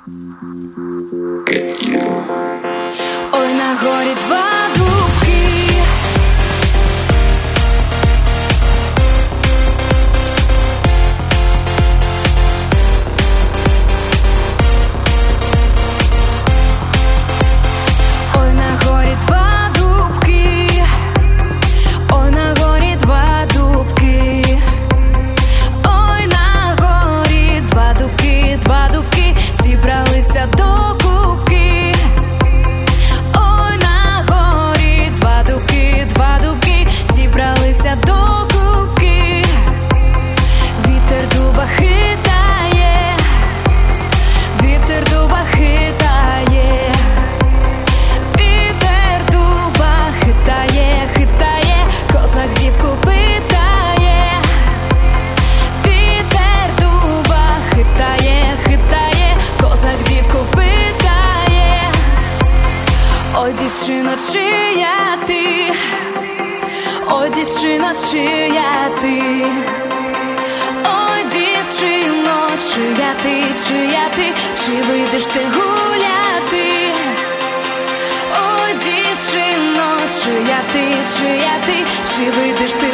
Ой, на горі два дубки. Ой, на горі два дубки. Ой, на горі два дубки. Ой, на горі два дубки, два дубки зібралися до кубки. Ой, на горі два дубки зібралися до кубки. Вітер дуба хитає, вітер дуба хитає, вітер дуба хитає, хитає, козак дівку питає. Вітер дуба хитає, хитає, козак дівку питає. Ой, дівчино, чия ти? Ой, дівчино, чия ти? Ой, дівчино, чия ти, чия ти? Чи вийдеш ти гуляти? Ой, дівчино, чия ти, чия ти? Чи вийдеш ти